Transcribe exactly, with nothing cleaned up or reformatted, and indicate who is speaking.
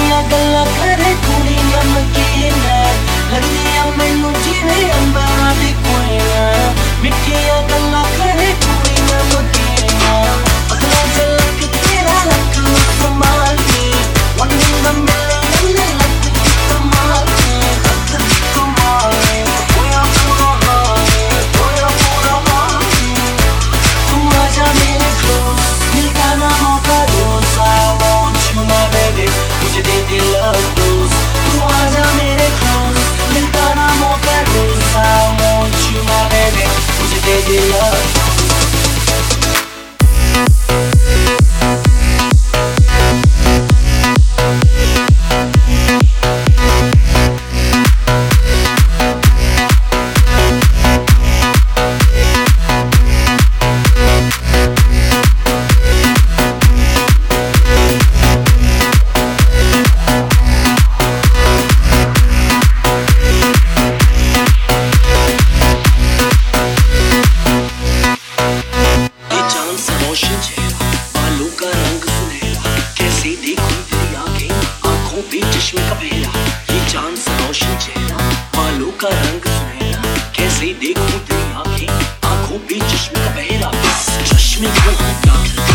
Speaker 1: मिठिया गल्ला करे कुड़ी नमकीन लगदिया मैनू जिवें अंबरां दी कोयल मिठिया गल्ला करे कुड़ी नमकीन अगला झलक तेरा लक कमाल दी one in the million luck कमाल दी लक कमाल दी होया पूरा हाल होया पूरा हाल तू आजा मेरे close मिलता ना मौका रोज I want you my baby मुझे दे दे love dose तू आजा मेरे close मिलता ना मौका रोज I want you my baby मुझे दे दे love रोशन चेहरा बालों का रंग सुनहरा कैसे देखूं तेरी आंखें आंखों पे चश्मे का पहरा ये चांद सा रोशन चेहरा बालों का रंग सुनहरा कैसे देखूं तेरी आंखें आंखों पे चश्मे का पहरा चश्मे को